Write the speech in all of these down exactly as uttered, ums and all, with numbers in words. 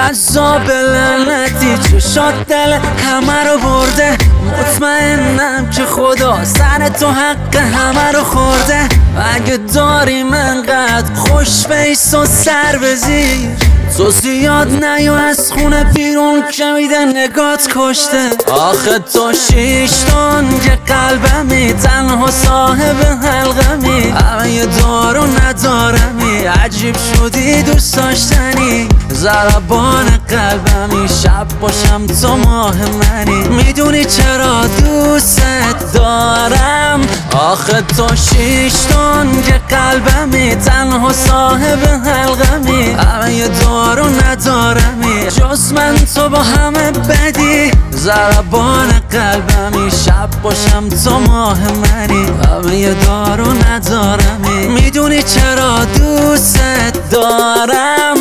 جذاب لعنتی چشات دل همه رو برده. مطمئنم که خدا سر تو حق همه رو خورده. اگه داریم انقدر خوش بیس و سر بزیر، تو زیاد نیو از خونه بیرون که میده نگات کشته. آخه تو شیشتون که قلبمی تنها صاحب حلقمی، همه یه دارو ندارمی، عجیب شدی دوست داشتنی. ضربان قلبمی شب باشم تو ماه منی، میدونی چرا دوست دارم. آخه تو شیشتون که قلبمی تنها صاحب حلقمی، همه یه دارو ندارمی، جز من تو با همه بدی. ضربان قلبمی شب باشم تو ماه منی، همه یه دارو ندارمی، میدونی چرا دوست دارم.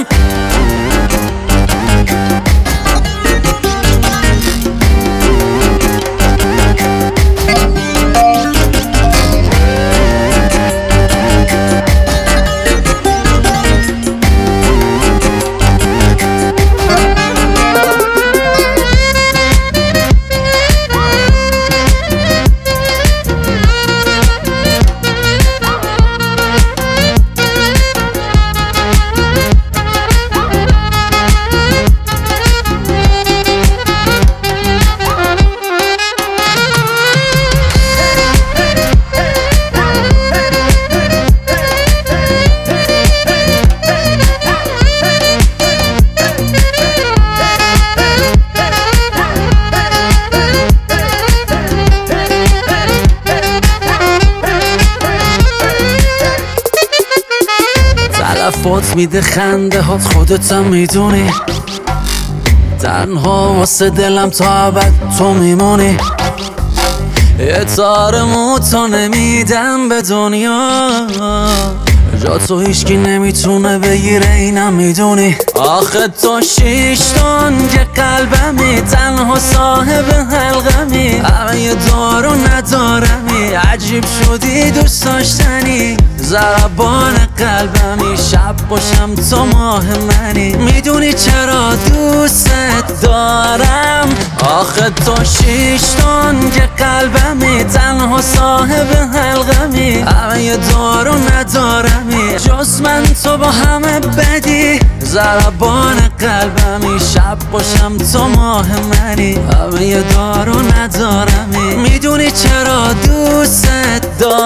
تلفات میده خنده هات، خودتم میدونی. تنها واسه دلم تا ابد تو میمونی. یه تار موتو نمیدم به دنیا، جا تو هیچکی نمیتونه بگیره اینم میدونی. آخه تو شیشتون که قلبمی تنها صاحب حلقمی، همه یه دارو ندارمی، عجیب شدی دوست داشتنی. ضربان قلبمی شب باشم تو ماه منی، میدونی چرا دوست دارم. آخه تو شیشتون که قلبمی تنها صاحب حلقمی، همه یه دارو ندارمی، جز من تو با همه بدی. ضربان قلبمی شب باشم تو ماه منی، همه یه دارو ندارمی، میدونی چرا دوست دارم.